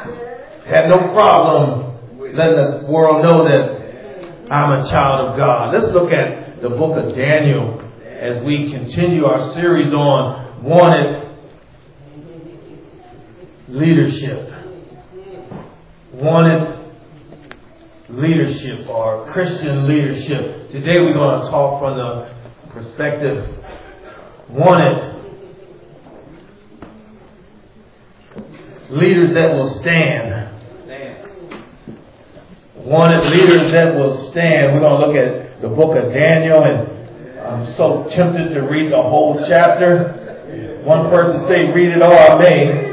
Had no problem letting the world know that I'm a child of God. Let's look at the book of Daniel as we continue our series on wanted leadership. Wanted leadership or Christian leadership. Today we're going to talk from the perspective wanted leaders that will stand. Wanted leaders that will stand. We're going to look at the book of Daniel, and I'm so tempted to read the whole chapter. One person say, read it all, I may.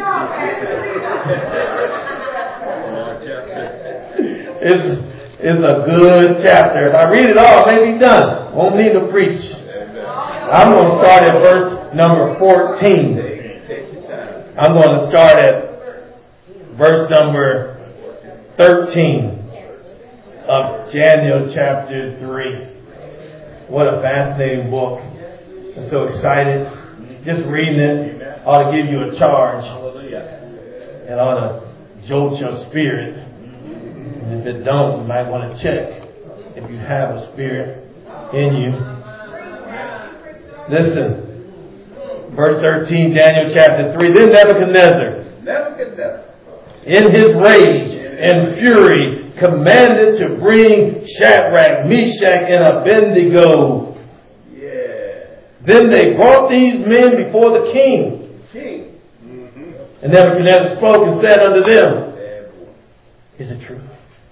It's a good chapter. If I read it all, I may be done. Won't need to preach. I'm going to start at verse number 14. I'm going to start at verse number 13 of Daniel chapter 3. What a fascinating book. I'm so excited. Just reading it ought to give you a charge. It ought to jolt your spirit. And if it don't, you might want to check if you have a spirit in you. Listen. Verse 13, Daniel chapter 3. Then Nebuchadnezzar, in his rage and fury, commanded to bring Shadrach, Meshach, and Abednego. Then they brought these men before the king. And Nebuchadnezzar spoke and said unto them, is it true?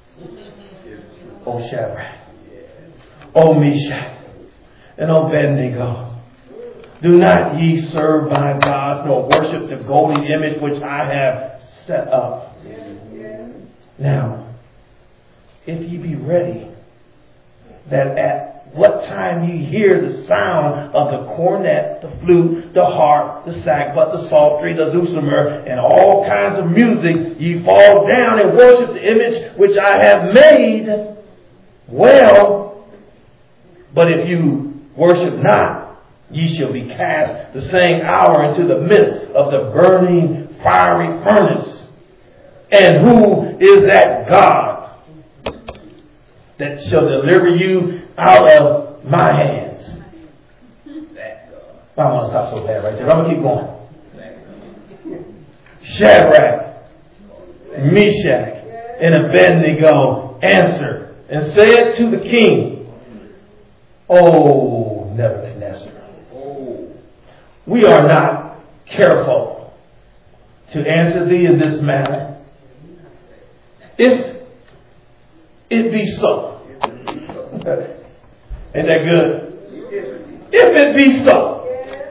O Shadrach, O Meshach, and Abednego, do not ye serve my gods, nor worship the golden image which I have set up. Now, if ye be ready, that at what time ye hear the sound of the cornet, the flute, the harp, the sackbut, the psaltery, the dulcimer, and all kinds of music, ye fall down and worship the image which I have made. Well, but if you worship not, ye shall be cast the same hour into the midst of the burning fiery furnace. And who is that God that shall deliver you out of my hands? I want to stop so bad right there. I'm going to keep going. Shadrach, Meshach, and Abednego answered and said to the king, O Nebuchadnezzar, we are not careful to answer thee in this matter. If it be so. Ain't that good? If it be so,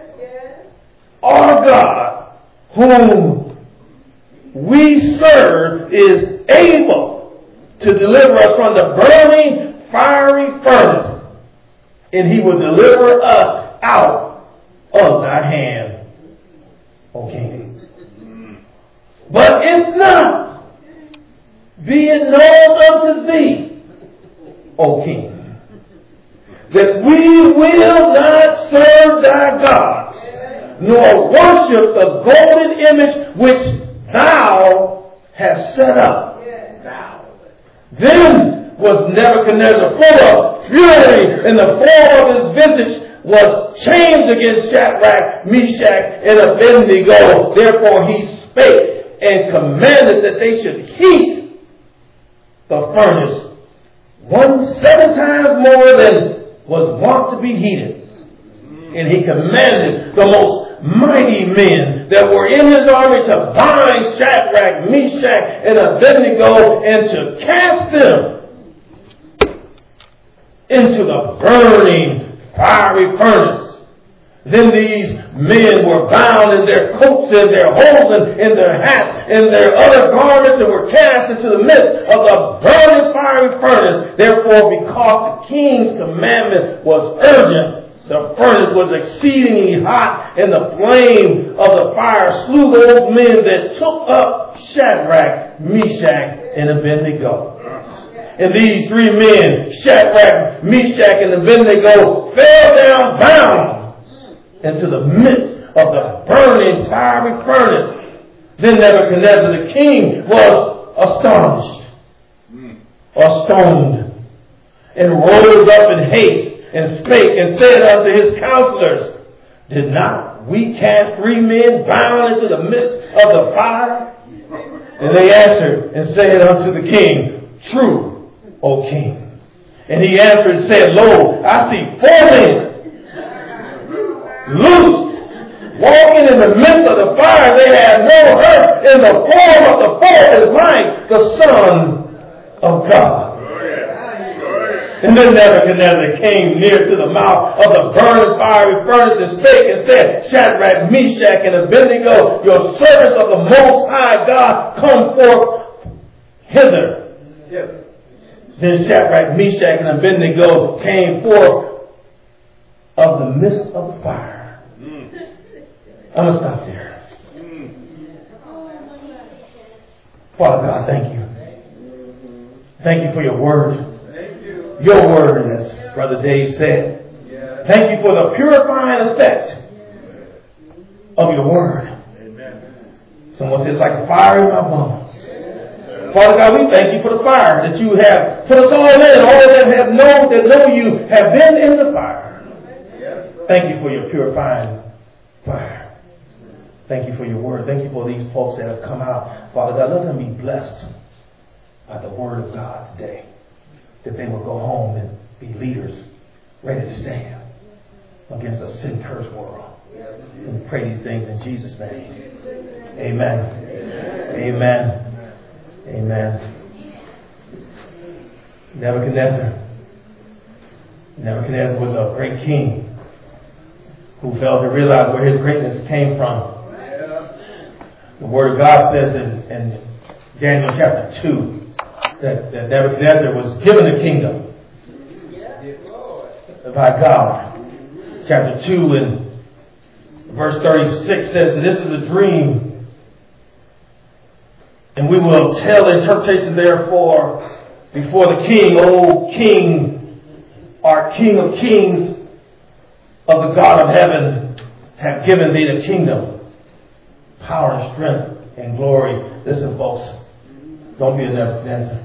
our God, whom we serve, is able to deliver us from the burning fiery furnace, and he will deliver us out of thy hand, O king. But if not, be it known unto thee, O king, that we will not serve thy gods, nor worship the golden image which thou hast set up. Then was Nebuchadnezzar full of fury, and the form of his visage was changed against Shadrach, Meshach, and Abednego. Therefore he spake and commanded that they should heat the furnace 7 times more than was wont to be heated. And he commanded the most mighty men that were in his army to bind Shadrach, Meshach, and Abednego and to cast them into the burning fiery furnace. Then these men were bound in their coats and their hosen and their hats and their other garments and were cast into the midst of the burning fiery furnace. Therefore, because the king's commandment was urgent, the furnace was exceedingly hot, and the flame of the fire slew those men that took up Shadrach, Meshach, and Abednego. And these 3 men, Shadrach, Meshach, and Abednego, fell down bound into the midst of the burning fiery furnace. Then Nebuchadnezzar the king was astonished, or stoned, and rose up in haste, and spake, and said unto his counselors, Did not we cast 3 men bound into the midst of the fire? And they answered and said unto the king, True, O king. And he answered and said, Lo, I see 4 men loose, walking in the midst of the fire. They had no hurt, and the form of the 4th is like the Son of God. And then Nebuchadnezzar came near to the mouth of the burning fiery furnace and spake and said, Shadrach, Meshach, and Abednego, your servants of the Most High God, come forth hither. Then Shadrach, Meshach, and Abednego came forth of the midst of the fire. I'm going to stop there. Father God, thank you. Thank you for your word. Your word, as Brother Dave said. Thank you for the purifying effect of your word. Someone says, like a fire in my bones. Father God, we thank you for the fire that you have put us all in. All that know you have been in the fire. Thank you for your purifying fire. Thank you for your word. Thank you for these folks that have come out. Father God, let them be blessed by the word of God today. That they will go home and be leaders ready to stand against a sin-cursed world. And we pray these things in Jesus' name. Amen. Amen. Amen. Nebuchadnezzar was a great king who failed to realize where his greatness came from. The Word of God says in Daniel chapter 2 that Nebuchadnezzar was given the kingdom by God. Chapter 2 and verse 36 says that this is a dream. And we will tell the interpretation therefore before the king, O King, our King of kings of the God of heaven, have given thee the kingdom, power and strength and glory. Listen, folks, don't be a Nebuchadnezzar.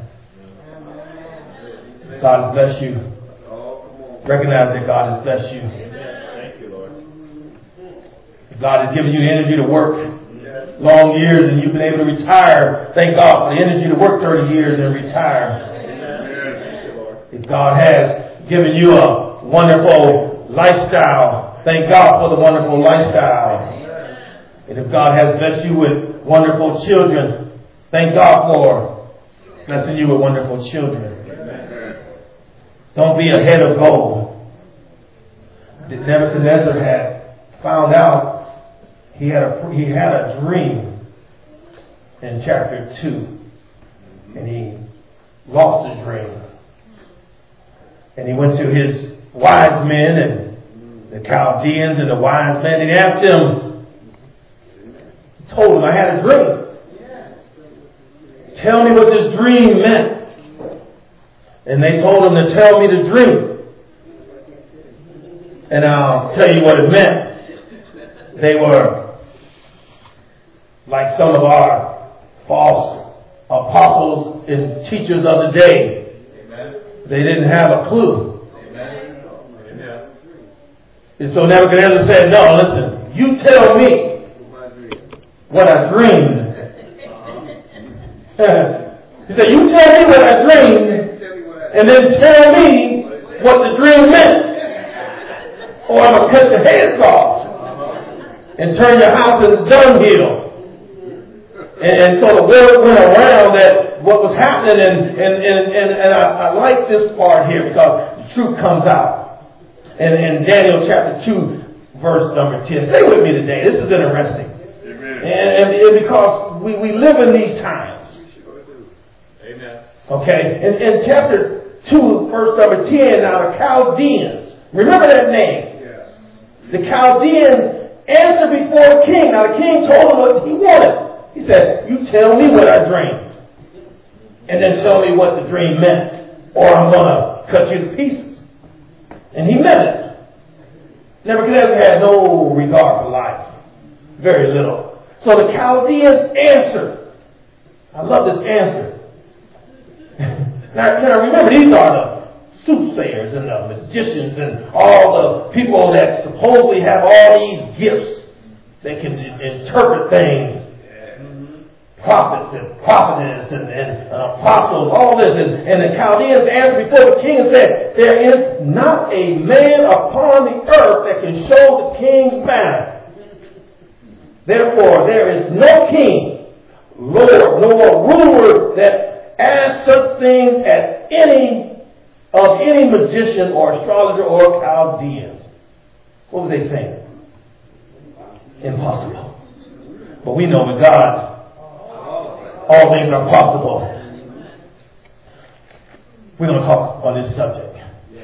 God has blessed you. Recognize that God has blessed you. Thank you, Lord. God has given you the energy to work long years and you've been able to retire. Thank God for the energy to work 30 years and retire. If God has given you a wonderful lifestyle, thank God for the wonderful lifestyle. And if God has blessed you with wonderful children, thank God for blessing you with wonderful children. Don't be a head of gold. Nebuchadnezzar had found out he had a dream in chapter 2. And he lost his dream. And he went to his wise men and the Chaldeans and the wise men, and he asked them, told them, I had a dream. Tell me what this dream meant. And they told him to tell me the dream. And I'll tell you what it meant. They were like some of our false apostles and teachers of the day. They didn't have a clue. And so Nebuchadnezzar said, no, listen, you tell me what I dreamed. He said, you tell me what I dreamed, and then tell me what the dream meant. Or I'm going to cut your heads off and turn your house into dunghill. And so the word went around that what was happening, and I like this part here because the truth comes out. And in Daniel chapter 2, verse number 10. Stay with me today. This is interesting. And because we live in these times. Amen. Okay? In chapter 2, verse number 10, now the Chaldeans. Remember that name. The Chaldeans answered before the king. Now the king told him what he wanted. He said, you tell me what I dreamed. And then tell me what the dream meant. Or I'm going to cut you to pieces. And he meant it. Nebuchadnezzar had no regard for life. Very little. So the Chaldeans answered. I love this answer. Now remember, these are the soothsayers and the magicians and all the people that supposedly have all these gifts. They can interpret things. Prophets and prophetess and apostles, all this. And the Chaldeans answered before the king and said, there is not a man upon the earth that can show the king's matter. Therefore, there is no king, lord, nor ruler that asks such things as any magician or astrologer or Chaldeans. What was they saying? Impossible. But we know with God, all things are possible. We're going to talk on this subject.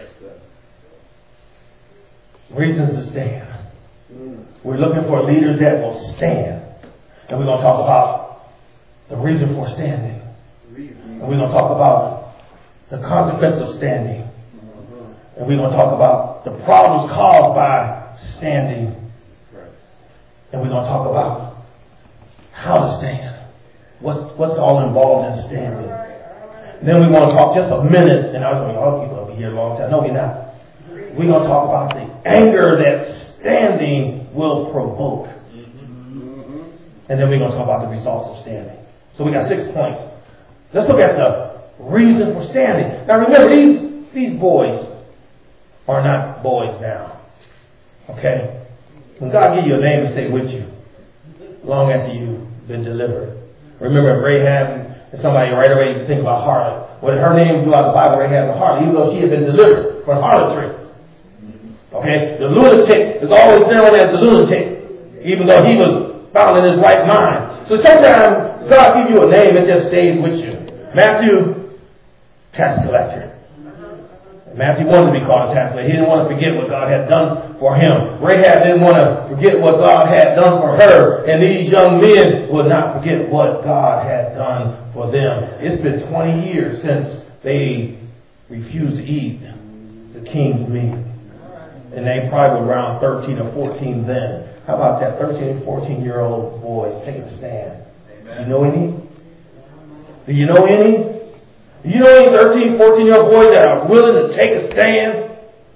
Reasons to stand. We're looking for leaders that will stand. And we're going to talk about the reason for standing. And we're going to talk about the consequence of standing. And we're going to talk about the problems caused by standing. And we're going to talk about how to stand. What's all involved in standing. And then we want to talk just a minute, and I was going, oh, people will be here a long time. No, we're not. We're going to talk about the anger that standing will provoke. And then we're going to talk about the results of standing. So we got 6 points. Let's look at the reason for standing. Now remember, these boys are not boys now. Okay? When God gives you a name, He stay with you long after you've been delivered. Remember Rahab, and somebody right away you think about harlot. What did her name do out of the Bible? Rahab the harlot, even though she had been delivered from harlotry. Okay? The lunatic is always known as the lunatic, even though he was found in his right mind. So sometimes God gives you a name that just stays with you. Matthew, tax collector. Matthew wanted to be called a tax collector. He didn't want to forget what God had done for him. Rahab didn't want to forget what God had done for her. And these young men would not forget what God had done for them. It's been 20 years since they refused to eat the king's meat. And they probably were around 13 or 14 then. How about that 13 and 14-year-old boys taking a stand? Amen. You know any? Do you know any? Do you know any 13, 14-year-old boys that are willing to take a stand?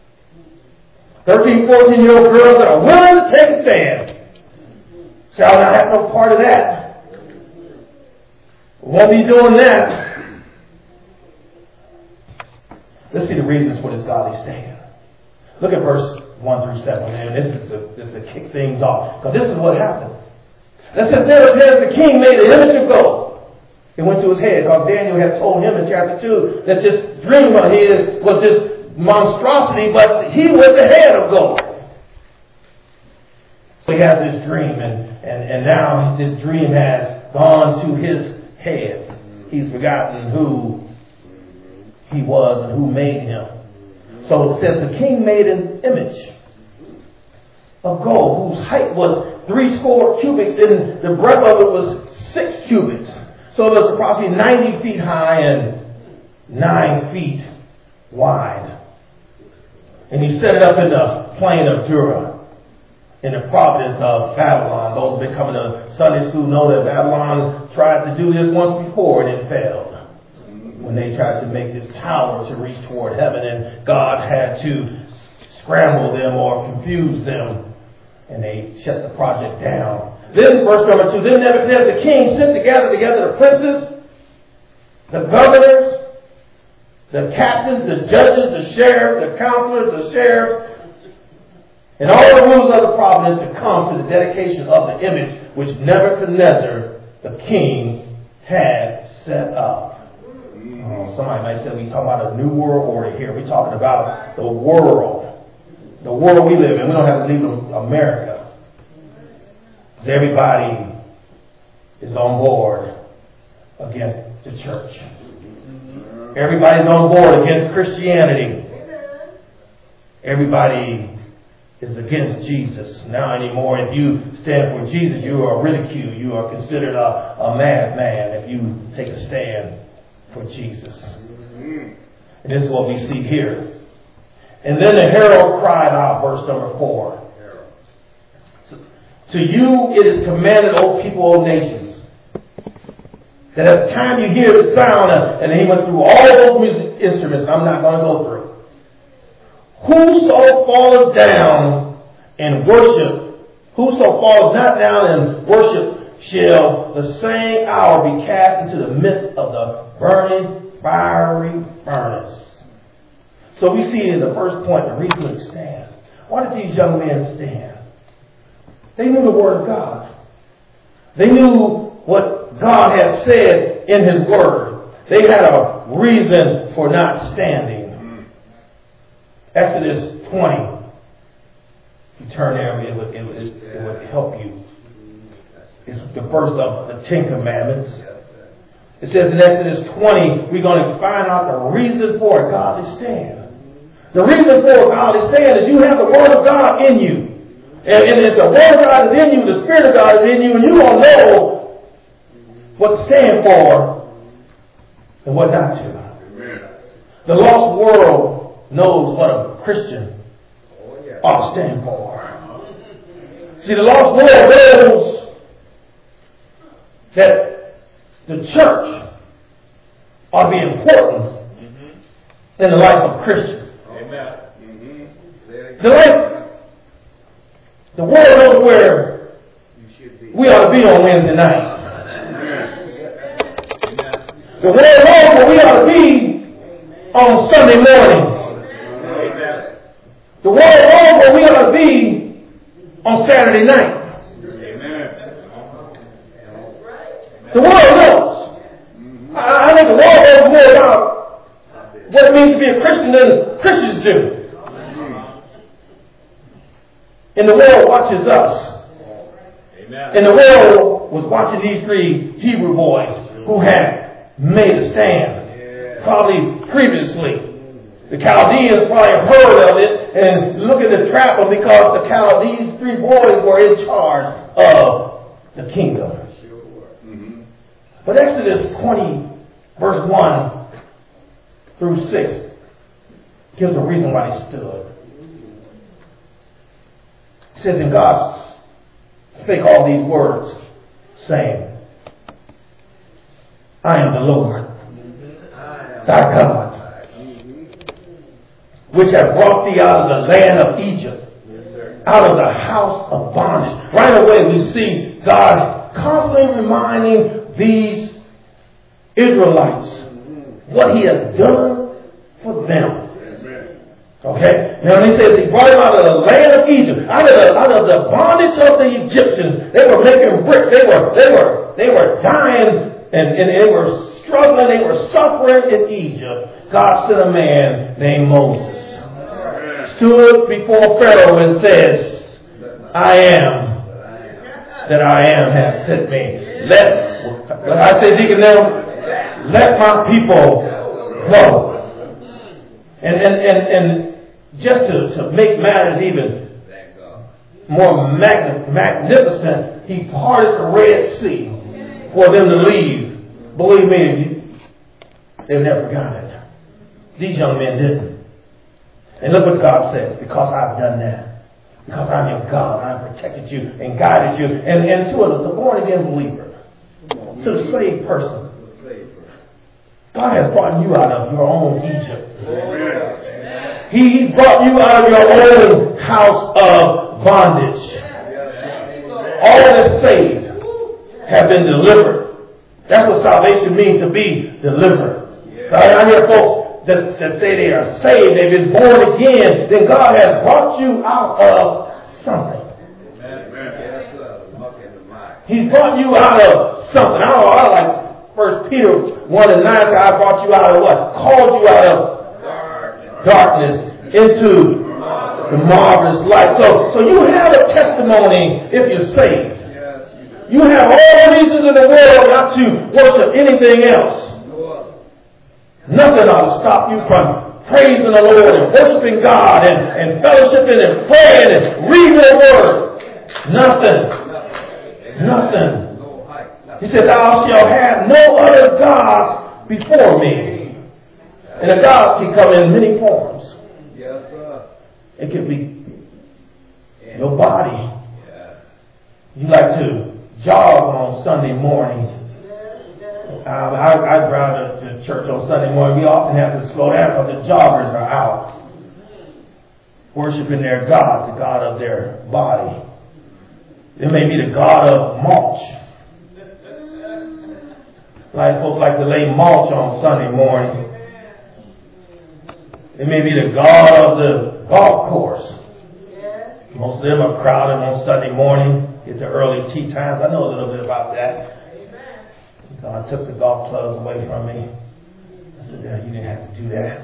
13, 14-year-old girls that are willing to take a stand. Shall not have no part of that. We won't be doing that. Let's see the reasons for this godly stand. Look at verse 1 through 7. Man, this is to kick things off. Because this is what happened. It says, there the king made an image of gold. It went to his head, because Daniel had told him in chapter 2 that this dream of his was this monstrosity, but he was the head of gold. So he has this dream, and now this dream has gone to his head. He's forgotten who he was and who made him. So it says the king made an image of gold, whose height was 80 cubits, and the breadth of it was 6 cubits. So it was approximately 90 feet high and 9 feet wide. And he set it up in the plain of Dura, in the province of Babylon. Those who have been coming to Sunday school know that Babylon tried to do this once before and it failed. When they tried to make this tower to reach toward heaven, and God had to scramble them or confuse them, and they shut the project down. Then, verse number 2, then Nebuchadnezzar the king sent together the princes, the governors, the captains, the judges, the sheriffs, the counselors, the sheriffs, and all the rulers of the province to come to the dedication of the image which Nebuchadnezzar the king had set up. Somebody might say we talking about a new world order here. We're talking about the world we live in. We don't have to leave America. Because everybody is on board against the church. Everybody's on board against Christianity. Everybody is against Jesus. Now anymore, if you stand for Jesus, you are ridiculed. You are considered a madman if you take a stand for Jesus. And this is what we see here. And then the herald cried out, verse number 4. To you it is commanded, O people, O nations, that at the time you hear the sound, and he went through all those music instruments, I'm not going to go through. Whoso falleth down and worship, whoso falls not down and worship, shall the same hour be cast into the midst of the burning fiery furnace. So we see in the first point the reason to stand. Why did these young men stand? They knew the Word of God. They knew what God had said in His Word. They had a reason for not standing. Exodus 20. If you turn there, it would help you. It's the first of the Ten Commandments. It says in Exodus 20, we're going to find out the reason for a godly stand. The reason for a godly stand is you have the Word of God in you. And if the Word of God is in you, the Spirit of God is in you, and you will know what to stand for and what not to. Amen. The lost world knows what a Christian ought to stand for. See, the lost world knows that the church ought to be important in the life of Christians. Amen. The world knows where we ought to be on Wednesday night. The world knows where we ought to be on Sunday morning. The world knows where we ought to be on Saturday night. The world knows. I think the world knows more about what it means to be a Christian than Christians do. And the world watches us. Amen. And the world was watching these three Hebrew boys who had made a stand. Probably previously. The Chaldeans probably heard of it and looking to trap them because these three boys were in charge of the kingdom. But Exodus 20, verse 1 through 6 gives a reason why they stood. It says, and God spake all these words, saying, I am the Lord, thy God, which have brought thee out of the land of Egypt, out of the house of bondage. Right away we see God constantly reminding these Israelites what He has done for them. Okay? Now he says He brought them out of the land of Egypt, out of the bondage of the Egyptians. They were making bricks. They were dying and they were struggling. They were suffering in Egypt. God sent a man named Moses. Stood before Pharaoh and says, I am that I am has sent me. Like I said, Deacon Nell, let my people go. And just to make matters even more magnificent, He parted the Red Sea for them to leave. Believe me, they've never forgotten it. These young men didn't. And look what God says, because I've done that. Because I'm your God, I've protected you and guided you. And to the born again believer, to the saved person, God has brought you out of your own Egypt. He's brought you out of your own house of bondage. All that saved have been delivered. That's what salvation means, to be delivered. So I hear folks that say they are saved, they've been born again, then God has brought you out of something. He's brought you out of something. I like 1 Peter 1 and 9, God brought you out of what? Called you out of darkness into the marvelous light. So you have a testimony if you're saved. You have all the reasons in the world not to worship anything else. Nothing ought to stop you from praising the Lord and worshiping God and fellowshipping and praying and reading the Word. Nothing. He said, thou shalt have no other gods before me. And the gods can come in many forms. It could be your body. You like to jog on Sunday morning. I drive to church on Sunday morning. We often have to slow down because the joggers are out worshiping their God, the God of their body. It may be the God of mulch. Like folks like to lay mulch on Sunday morning. It may be the God of the golf course. Most of them are crowded on Sunday morning. Get to early tea times. I know a little bit about that. God took the golf clubs away from me. I said, "Yeah, you didn't have to do that."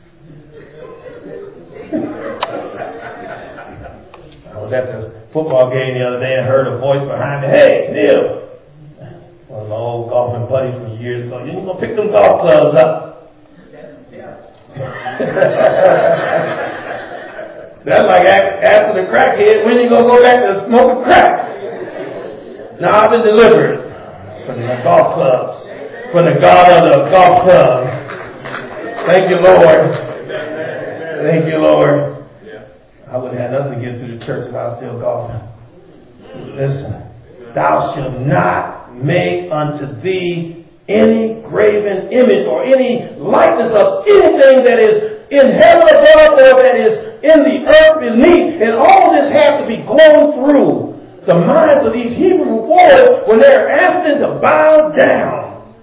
I was at the football game the other day and heard a voice behind me. "Hey, Neil." One of my old golfing buddies from years ago. "You ain't gonna pick them golf clubs up." That's like asking the crackhead, "When you gonna go back to smoking crack?" Now I've been delivered from the golf clubs, from the God of the golf club. Thank you, Lord. Thank you, Lord. I would have had nothing to get to the church if I was still golfing. Listen, thou shalt not make unto thee any graven image or any likeness of anything that is in heaven above or that is in the earth beneath. And all this has to be going through the minds of these Hebrew boys when they're asking to bow down.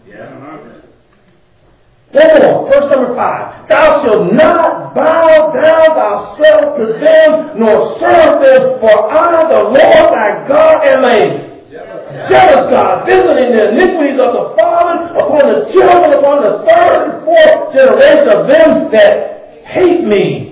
One more, verse number 5. Thou shalt not bow down thyself to them, nor serve them, for I, the Lord thy God, am a jealous God, visiting the iniquities of the fathers upon the children, upon the third and fourth generation of them that hate me.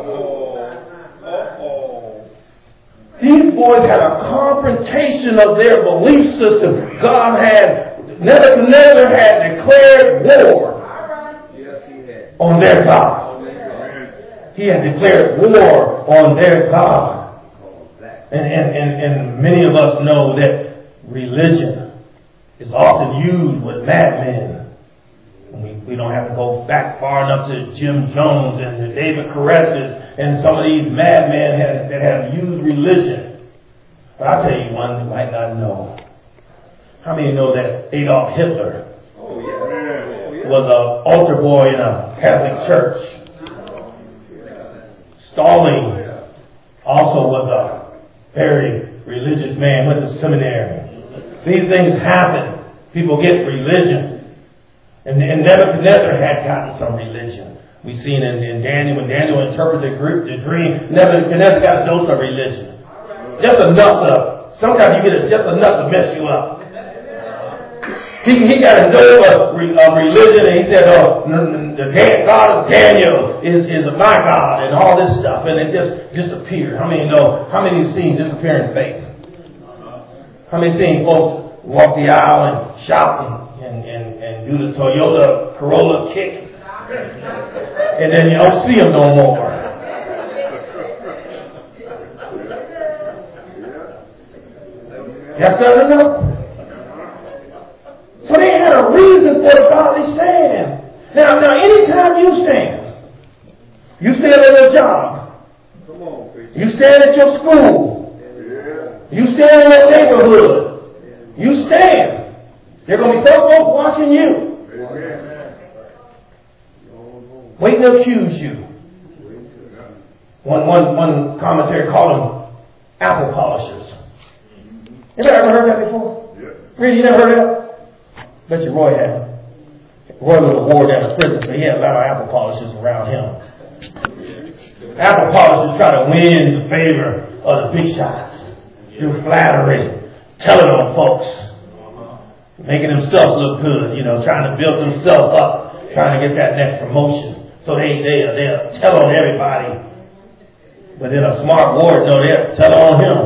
These boys had a confrontation of their belief system. Nebuchadnezzar had declared war on their God. He had declared war on their God. And many of us know that religion is often used with madmen. We don't have to go back far enough to Jim Jones and the David Koretzes and some of these madmen that have used religion. But I'll tell you one you might not know. How many know that Adolf Hitler was an altar boy in a Catholic church? Stalin also was a very religious man, went to seminary. These things happen. People get religion. And Nebuchadnezzar had gotten some religion. We've seen in Daniel, when Daniel interpreted the dream, Nebuchadnezzar got a dose of religion. Just enough sometimes you get just enough to mess you up. He got a dose of religion, and he said, the God of Daniel is my God, and all this stuff, and it just disappeared. How many know? How many have seen disappearing faith? How many have seen folks walk the aisle and shout and do the Toyota Corolla kick, and then you don't see them no more? That's not enough. So they had a reason for the godly stand. Now, anytime you stand at your job, you stand at your school, you stand in your neighborhood, you stand. There are going to be some folks watching you, waiting to accuse you. One commentary called them apple polishers. Anybody ever heard that before? Really, you never heard that? Bet you Roy had. Roy was a war down in prison, but he had a lot of apple polishers around him. Apple polishers try to win the favor of the big shots through flattery, telling on folks, making themselves look good, trying to build themselves up, trying to get that next promotion. So they'll tell on everybody. But then a smart ward, they'll tell on him.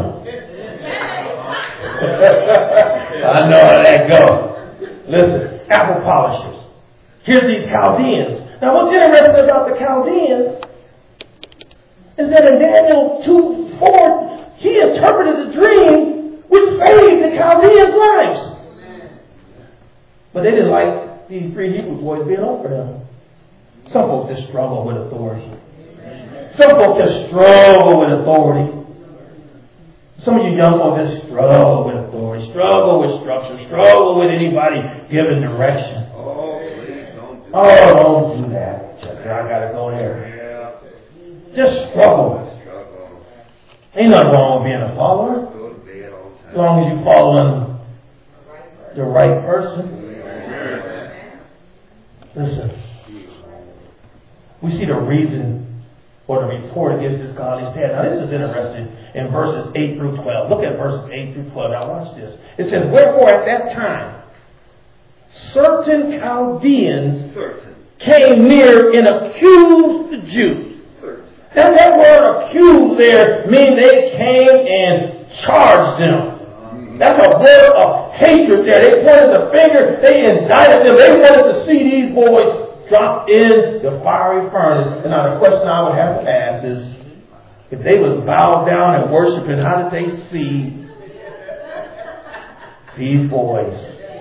I know how that goes. Listen, apple polishers. Here's these Chaldeans. Now what's interesting about the Chaldeans is that in Daniel 2:4, he interpreted the dream which saved the Chaldeans' lives. But they didn't like these three Hebrew boys being over them. Some folks just struggle with authority. Some folks just struggle with authority. Some of you young folks just struggle with authority, struggle with structure, struggle with anybody giving direction. Don't do that. Chester, I gotta go there. Just struggle. Ain't nothing wrong with being a follower. As long as you're following the right person. Listen. We see the reason or the report against this godly stand. Now this is interesting in verses 8 through 12. Look at verses 8 through 12. Now watch this. It says, wherefore at that time, certain Chaldeans came near and accused the Jews. Now that word accused there means they came and charged them. That's a word of hatred there. They pointed the finger. They indicted them. They wanted to see these boys dropped in the fiery furnace. And now the question I would have to ask is, if they was bowed down and worshiping, how did they see these boys?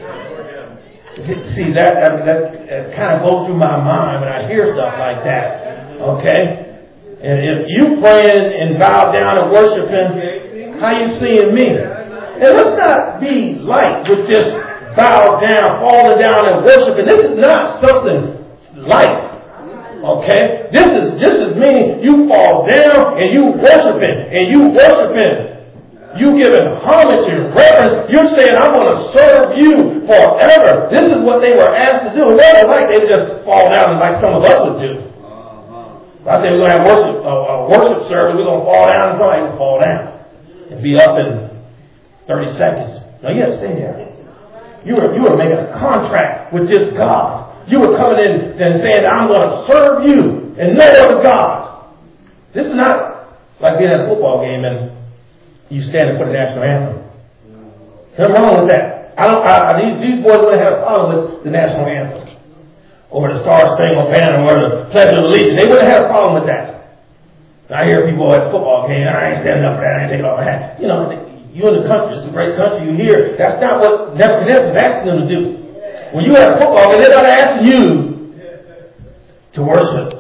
See, that kind of goes through my mind when I hear stuff like that. Okay? And if you praying and bow down and worshiping, how you seeing me? And let's not be light with this bow down, falling down and worshiping. This is not something light. Okay? This is meaning you fall down and you worshiping. You giving homage and reverence. You're saying, I'm going to serve you forever. This is what they were asked to do. It wasn't like they would just fall down like some of us would do. I think we're going to have worship service. We're going to fall down and somebody will fall down and be up in 30 seconds. No, you have to stay there. You were making a contract with this God. You were coming in and saying, I'm going to serve you and no other God. This is not like being at a football game and you stand for the national anthem. Nothing wrong with that. These boys wouldn't have a problem with the national anthem or the Star Spangled Banner or the Pledge of Allegiance. They wouldn't have a problem with that. I hear people at football games, I ain't standing up for that, I ain't taking off my hat. You know, you're in the country, it's a great country, you hear. That's not what Nebuchadnezzar is asking them to do. When you at a football game, they're not asking you to worship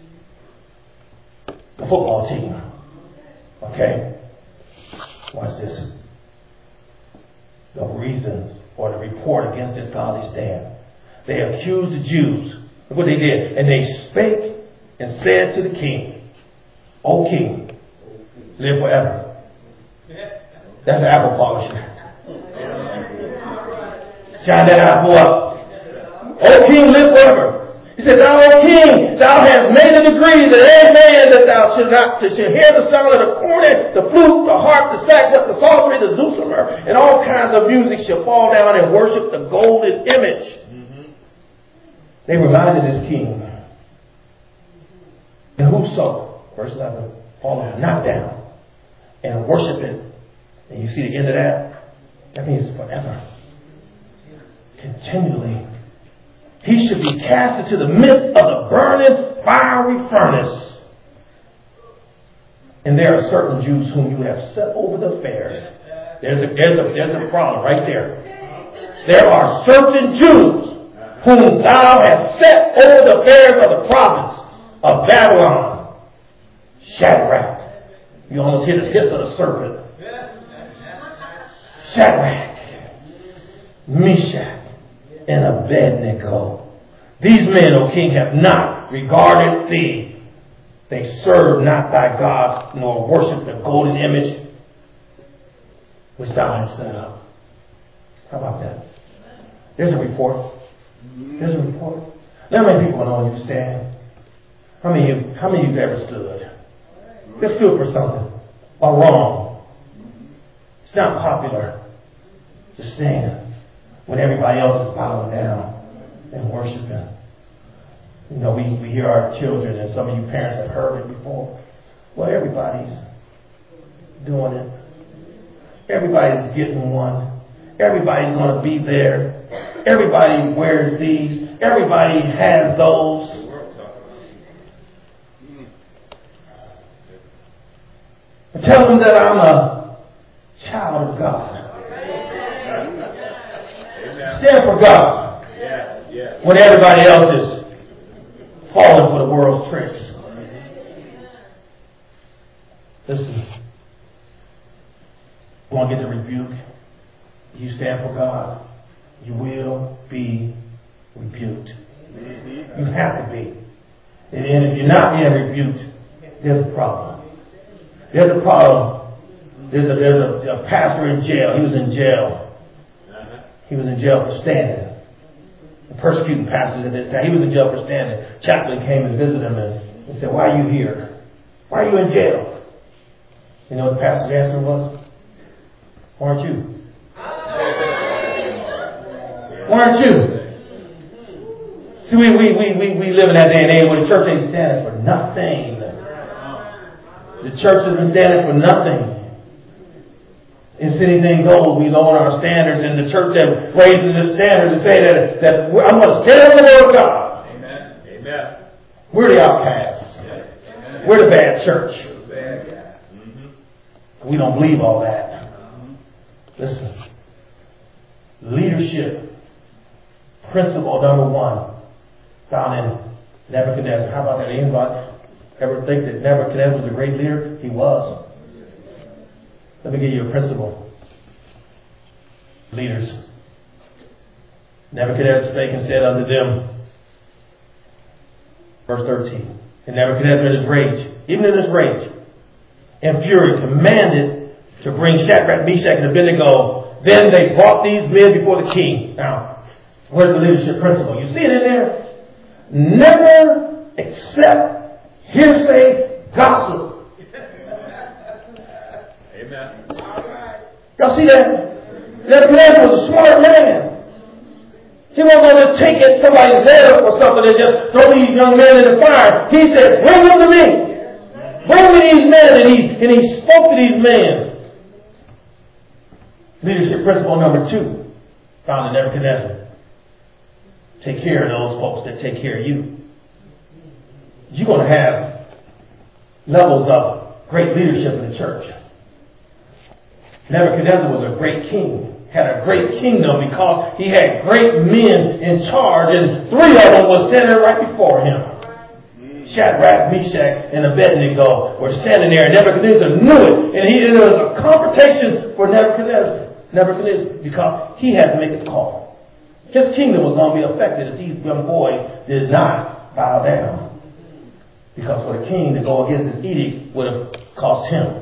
the football team. Okay? Watch this. The reasons or the report against this godly stand. They accused the Jews of what they did. And they spake and said to the king, O king, live forever. That's an apple polisher. Shine that apple up. O king, live forever. He said, thou, O king, thou hast made a decree that every man that thou should hear the sound of the cornet, the flute, the harp, the sackbut, the psaltery, the dulcimer, and all kinds of music shall fall down and worship the golden image. They reminded this king. And whoso, verse 11, falling not down and worship it. And you see the end of that? That means forever. Continually. He should be cast into the midst of the burning fiery furnace. And there are certain Jews whom you have set over the affairs. There's a problem right there. There are certain Jews whom thou hast set over the affairs of the province of Babylon. Shadrach. You almost hear the hiss of the serpent. Shadrach, Meshach, and Abednego. These men, O king, have not regarded thee. They serve not thy God, nor worship the golden image which thou hast set up. How about that? There's a report. There's a report. How many people know you stand? How many of you have ever stood? Just stood for something. Or wrong. It's not popular to stand when everybody else is bowing down and worshiping. You know, we hear our children, and some of you parents have heard it before. Well, everybody's doing it. Everybody's getting one. Everybody's going to be there. Everybody wears these. Everybody has those. Tell them that I'm a child of God. Stand for God. When everybody else is falling for the world's tricks. Listen. rebuke, you stand for God, you will be rebuked. You have to be. And if you're not being rebuked, there's a problem. There's a problem. There's a pastor in jail. He was in jail. He was in jail for standing. The persecuting pastors at this time. He was in jail for standing. Chaplain came and visited him and said, "Why are you here? Why are you in jail?" You know what the pastor's answer was? "Why aren't you? Why aren't you?" See, we live in that day and age where the church ain't standing for nothing. The church has been standing for nothing. If anything goes, we lower our standards, and the church that raises the standards and say that I'm going to stand on the word of God. Amen. Amen. We're the outcasts. Amen. We're the bad church. Mm-hmm. We don't believe all that. Listen. Leadership. Principle number 1. Found in Nebuchadnezzar. How about that? Anybody ever think that Nebuchadnezzar was a great leader? He was. Let me give you a principle. Leaders. Nebuchadnezzar spake and said unto them, verse 13, and Nebuchadnezzar in his rage, even in his rage, and fury, commanded to bring Shadrach, Meshach, and Abednego. Then they brought these men before the king. Now, where's the leadership principle? You see it in there? Never accept hearsay gossip. Amen. Y'all see that? Nebuchadnezzar was a smart man. He wasn't going to take it somebody's head up or something and just throw these young men in the fire. He said, "Bring them to me. Bring me these men." And he spoke to these men. Leadership principle number 2 found in Nebuchadnezzar. Take care of those folks that take care of you. You're going to have levels of great leadership in the church. Nebuchadnezzar was a great king. Had a great kingdom because he had great men in charge, and 3 of them were standing right before him. Shadrach, Meshach, and Abednego were standing there, and Nebuchadnezzar knew it. And it was a confrontation for Nebuchadnezzar because he had to make a call. His kingdom was going to be affected if these young boys did not bow down. Because for the king to go against his edict would have cost him.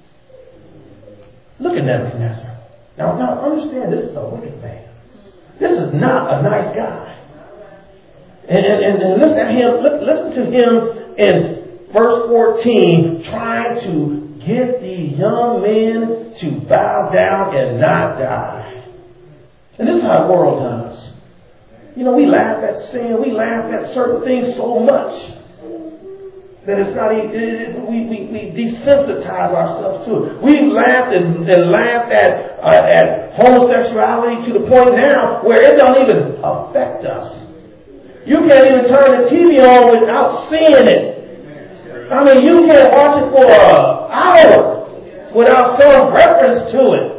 Look at Nebuchadnezzar. Now understand, this is a wicked man. This is not a nice guy. And listen at him. Listen to him in verse 14, trying to get these young men to bow down and not die. And this is how the world does. You know, we laugh at sin. We laugh at certain things so much that it's not. We desensitize ourselves to it. We've laughed and laughed at homosexuality to the point now where it don't even affect us. You can't even turn the TV on without seeing it. I mean, you can't watch it for an hour without some reference to it.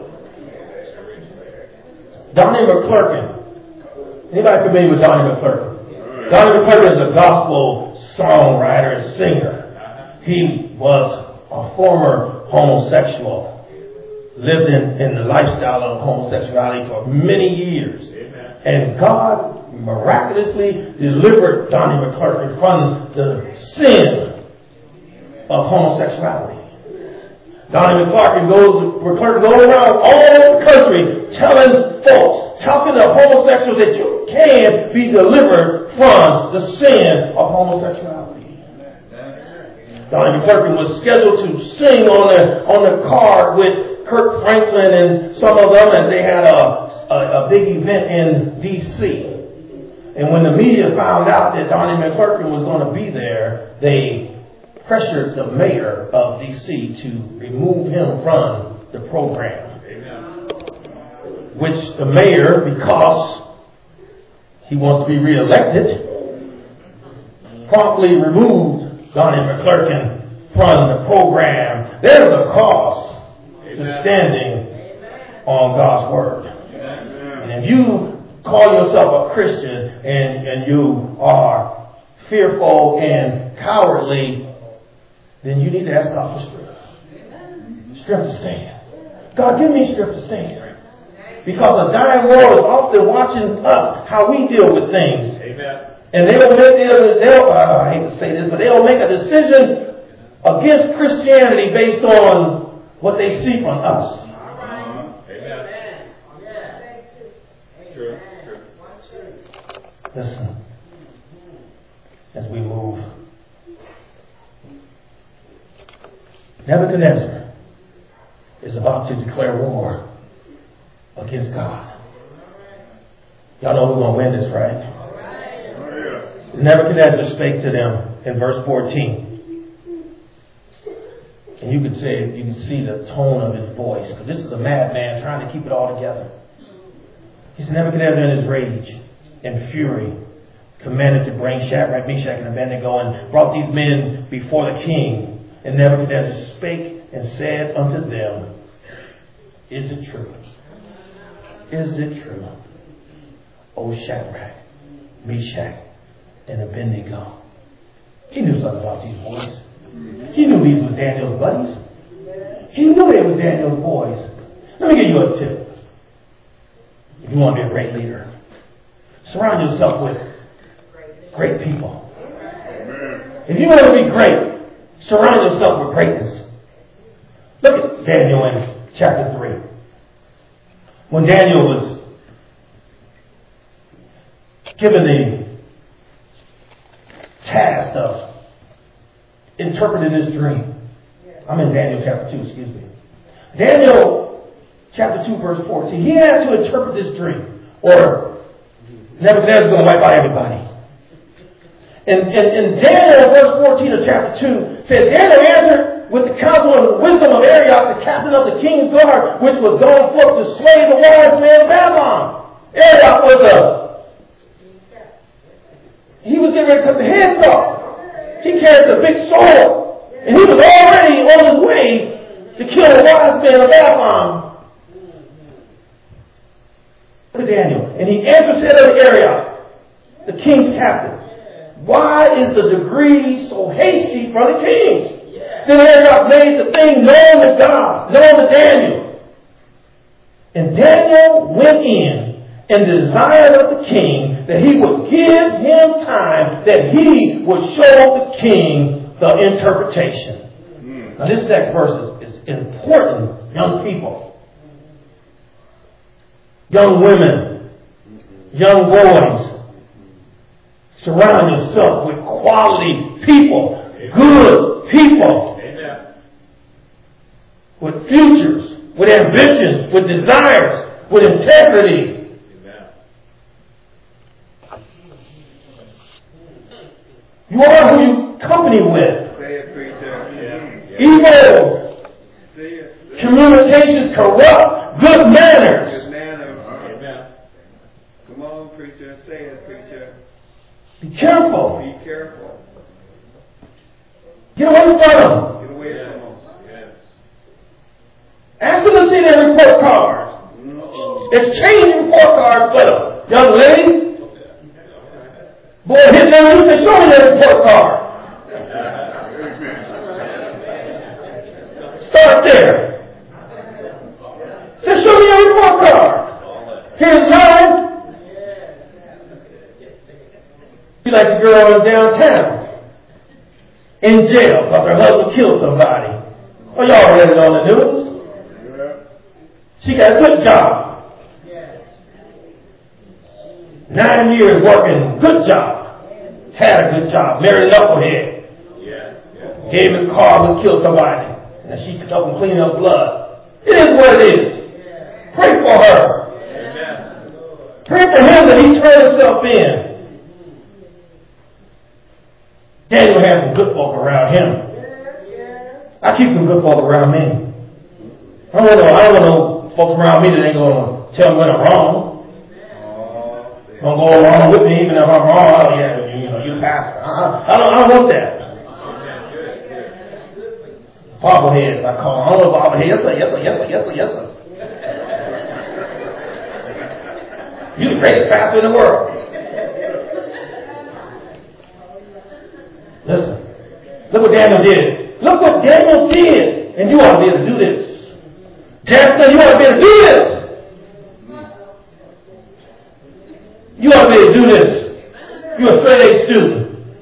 Donnie McClurkin. Anybody familiar with Donnie McClurkin? Donnie McClurkin is a gospel songwriter and singer. He was a former homosexual. Lived in the lifestyle of homosexuality for many years. And God miraculously delivered Donnie McClurkin from the sin of homosexuality. Donnie McClurkin goes around all over the country telling folks, talking to homosexuals that you can be delivered from the sin of homosexuality. Donnie McClurkin was scheduled to sing on the car with Kirk Franklin and some of them, and they had a big event in D.C. And when the media found out that Donnie McClurkin was going to be there, they pressured the mayor of D.C. to remove him from the program. Amen. Which the mayor, because he wants to be reelected, promptly removed Donnie McClurkin from the program. There's a cost to standing on God's Word. And if you call yourself a Christian and you are fearful and cowardly, then you need to ask God for strength. Strength to stand. God, give me strength to stand. Because a dying world is often watching us, how we deal with things. Amen. And I hate to say this, but they'll make a decision against Christianity based on what they see from us. Amen. True. Listen, as we move. Nebuchadnezzar is about to declare war against God. Y'all know who's going to win this, right? Nebuchadnezzar spake to them in verse 14. And you can see the tone of his voice, because this is a madman trying to keep it all together. He said, Nebuchadnezzar in his rage and fury commanded to bring Shadrach, Meshach, and Abednego, and brought these men before the king. And Nebuchadnezzar spake and said unto them, Is it true? Is it true, O Shadrach, Meshach, and Abednego? He knew something about these boys. He knew these were Daniel's buddies. He knew they were Daniel's boys. Let me give you a tip. If you want to be a great leader, surround yourself with great people. If you want to be great, surround yourself with greatness. Look at Daniel in chapter 3. When Daniel was given the task of interpreting this dream. I'm in Daniel chapter 2, excuse me. Daniel chapter 2 verse 14. He had to interpret this dream, or Nebuchadnezzar is going to wipe out everybody. And Daniel verse 14 of chapter 2 said, Daniel answered with the counsel and wisdom of Arioch, the captain of the king's guard, which was gone forth to slay the wise men of Babylon. Arioch he was getting ready to cut the heads off. He carried the big sword. And he was already on his way to kill the wise men of Babylon. Look at Daniel. And he answered said unto Arioch, the king's captain, Why is the decree so hasty from the king? Then Arioch made the thing known to God, known to Daniel. And Daniel went in and desired of the king that he would give him time, that he would show the king the interpretation. Now this next verse is important, young people, young women, young boys. Surround yourself with quality people, good people, with futures, with ambitions, with desires, with integrity. You are who you company with. Evil communications corrupt good manners. Come on, preacher. Say it, preacher. Be careful. Be careful. Get away from them. Get away from them. Yes. Ask them to see their report card. Exchange report cards with them. Young lady. Boy, hit them and say, show me their report card. Start there. Say, show me your report card. Here's mine. Be like the girl in downtown, in jail because her husband killed somebody. Well, y'all read it on the news. She got a good job. 9 years working, good job. Had a good job. Married a knucklehead. Gave him a car and killed somebody. And she could up and clean up blood. It is what it is. Pray for her. Pray for him that he turn himself in. Daniel had some good folk around him. I keep some good folk around me. I don't want no folks around me that ain't going to tell me when I'm wrong. Don't go along with me even if I'm wrong. Oh yeah, you pastor. I don't want that. Bobbleheads, I call them. I don't know bobbleheads. Yes sir. You're the greatest pastor in the world. Listen. Look what Daniel did. Look what Daniel did. And you ought to be able to do this. Jackson, you ought to be able to do this. You ought to be able to do this. You're a straight A student.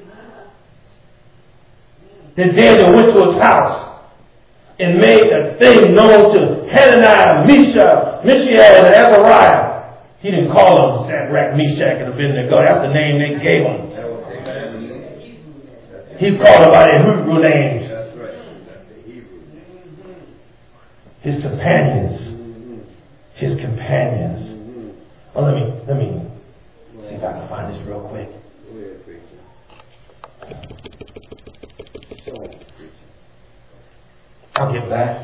Then Daniel went to his house and made a thing known to Hananiah, Mishael, and Azariah. He didn't call them Shadrach, Meshach, and Abednego. That's the name they gave them. He called them by their Hebrew names. His companions. Oh, let me see if I can find this real quick. I'll get back.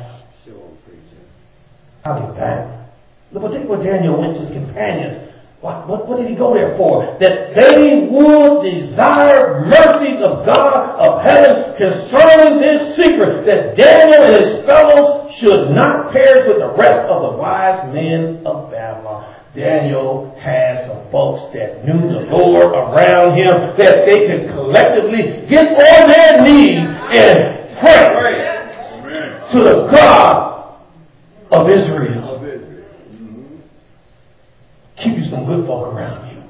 Look what Daniel went to his companions. What did he go there for? That they would desire mercies of God of heaven concerning this secret, that Daniel and his fellows should not perish with the rest of the wise men of Babylon. Daniel had some folks that knew the Lord around him, that they could collectively get on their knees and pray to the God of Israel. Keep you some good folk around you.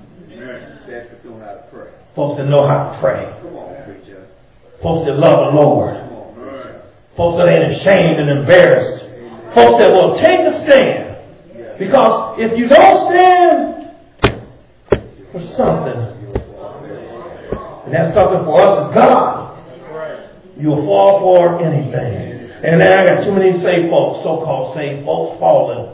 Folks that know how to pray. Folks that love the Lord. Folks that ain't ashamed and embarrassed. Folks that will take a stand. Because if you don't stand for something, and that something for us is God, you'll fall for anything. And now I got too many saved folks, so-called saved folks, falling.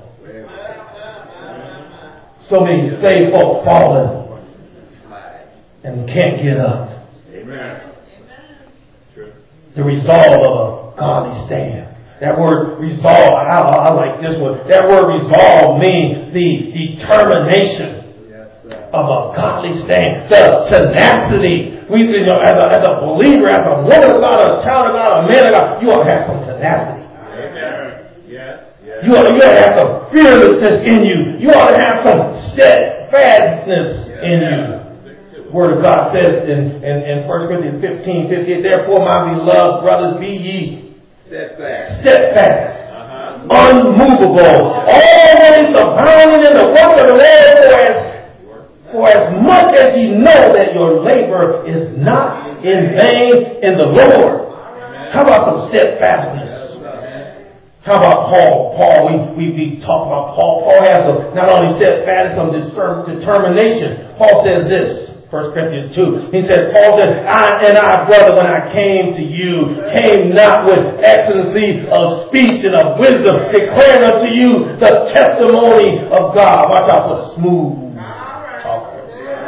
So many saved folks falling and can't get up. Amen. The resolve of a godly stand. That word resolve, I like this one. That word resolve means the determination of a godly stand. The tenacity. As a believer, as a woman of God, a child of God, a man of God, you ought to have some tenacity. You ought to have some fearlessness in you. You ought to have some steadfastness in you. The Word of God says in 1 Corinthians 15:58, therefore, my beloved brothers, be ye steadfast, unmovable, always abounding in the work of the Lord, for as much as ye know that your labor is not in vain in the Lord. How about some steadfastness? How about Paul? We talk about Paul. Paul has not only steadfast, some determination. Paul says this, 1 Corinthians 2. Paul says, I, brother, when I came to you, came not with excellency of speech and of wisdom, declaring unto you the testimony of God. Watch out for the smooth talk.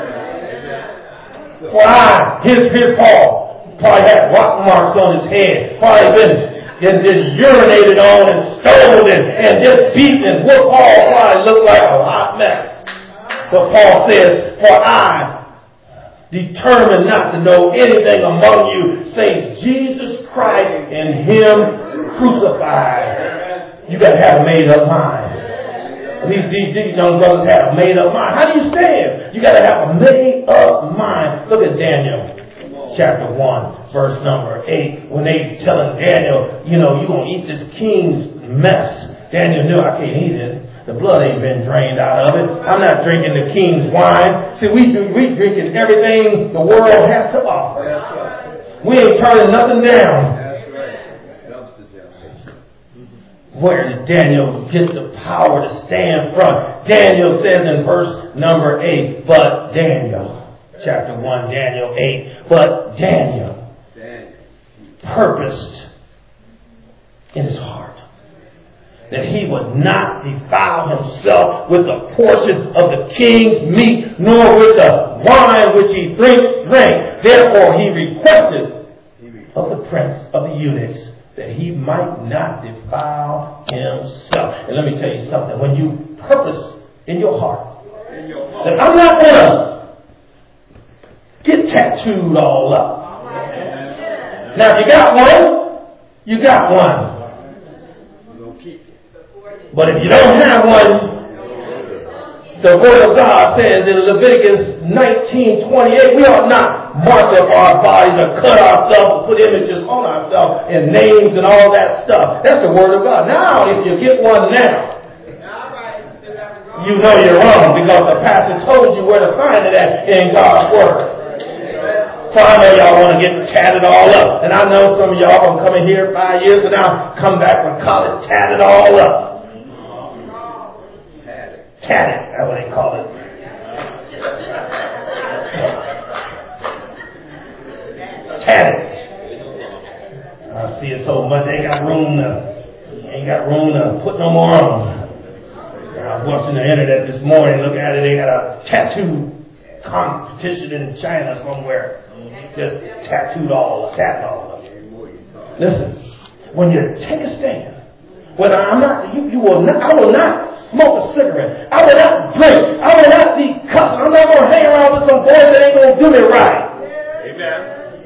For Paul probably had rock marks on his head, probably been just urinated on and stolen and just beaten and whooped. Paul probably looked like a hot mess. But Paul says, for I determined not to know anything among you save Jesus Christ and Him crucified. You got to have a made up mind. These young brothers have a made up mind. How do you stand? You got to have a made up mind. Look at Daniel. Chapter 1, verse number 8, when they telling Daniel, you're going to eat this king's mess. Daniel knew, I can't eat it. The blood ain't been drained out of it. I'm not drinking the king's wine. See, we drinking everything the world has to offer. We ain't turning nothing down. Where did Daniel get the power to stand from? Daniel says in verse number 8, but Daniel. Chapter 1, Daniel 8. But Daniel purposed in his heart that he would not defile himself with the portion of the king's meat, nor with the wine which he drank. Therefore he requested of the prince of the eunuchs that he might not defile himself. And let me tell you something. When you purpose in your heart that I'm not going to get tattooed all up. Now, if you got one, you got one. But if you don't have one, the Word of God says in Leviticus 19:28, we ought not mark up our bodies or cut ourselves or put images on ourselves and names and all that stuff. That's the Word of God. Now, if you get one now, you know you're wrong because the pastor told you where to find it at in God's Word. So I know y'all want to get tatted all up. And I know some of y'all going to come in here 5 years and now come back from college tatted all up. Tatted, that's what they call it. Tatted. I see it so much they ain't got room to put no more on. I was watching the internet this morning, look at it, they got a tattoo competition in China somewhere. Just tattooed all up. Listen, when you take a stand, whether I will not smoke a cigarette. I will not drink. I will not be cussing. I'm not going to hang around with some boys that ain't going to do me right. Amen.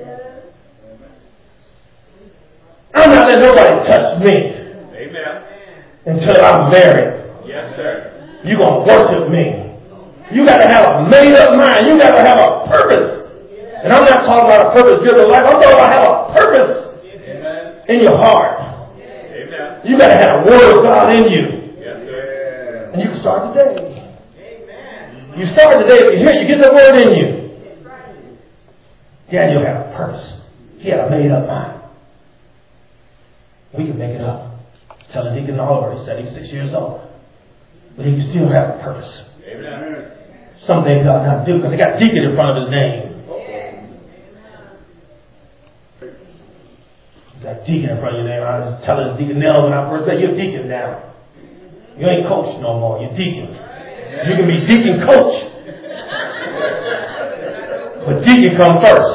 I'm not letting nobody touch me. Amen. Until I'm married. Yes, sir. You're going to worship me. You got to have a made up mind. You got to have a purpose. And I'm not talking about a purpose-driven life. I'm talking about have a purpose in your heart. Amen. You got to have the Word of God in you. Yes, sir. And you can start today. Amen. You start today. If you hear, you get the Word in you. Daniel had a purpose. He had a made up mind. We can make it up. Telling Deacon Oliver, he's 76 years old. But he can still have a purpose. Amen. Some things God not do because they got Deacon in front of his name. Got Deacon in front of your name. I was telling Deacon Nell when I first met, you're Deacon now. You ain't coach no more. You're Deacon. You can be Deacon coach. But Deacon come first.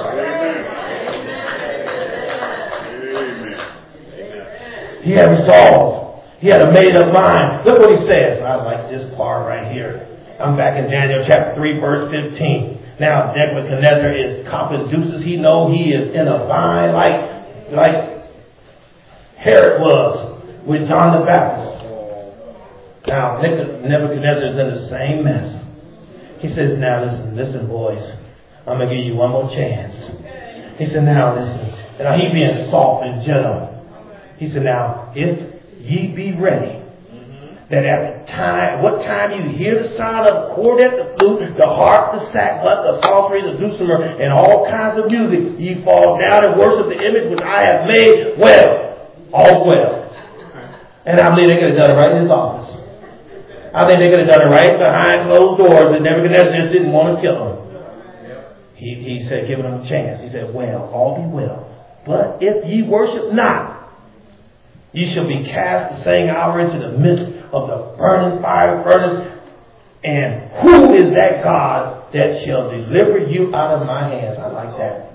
He had resolve. He had a made up mind. Look what he says. I like this part right here. I'm back in Daniel chapter 3 verse 15. Now Nebuchadnezzar is copping deuces. He know he is in a bind like Herod was with John the Baptist. Now, Nebuchadnezzar is in the same mess. He says, now listen, boys. I'm going to give you one more chance. He said, now listen. And he being soft and gentle. He said, now, if ye be ready, that at the time, what time you hear the sound of the cornet, the flute, the harp, the sackbut, the psaltery, the dulcimer, and all kinds of music, ye fall down and worship the image which I have made. Well, all well. And I believe they could have done it right in his office. I think they could have done it right behind closed doors, and Nebuchadnezzar just didn't want to kill him. He said, giving him a chance. He said, well, all be well. But if ye worship not, ye shall be cast the same hour into the midst of the burning fire furnace. And who is that God that shall deliver you out of my hands? I like that.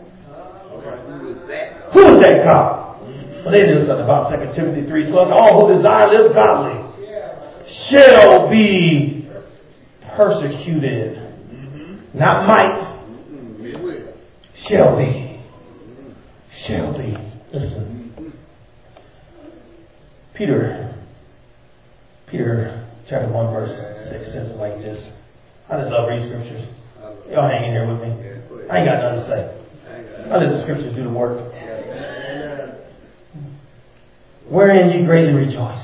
Who is that God? Well, they knew something about 2 Timothy 3:12. All who desire to live godly shall be persecuted. Not might. Shall be. Shall be. Listen. Peter chapter 1 verse 6 says it like this. I just love reading scriptures. Y'all hang in here with me. I ain't got nothing to say. I let the scriptures do the work. Wherein ye greatly rejoice.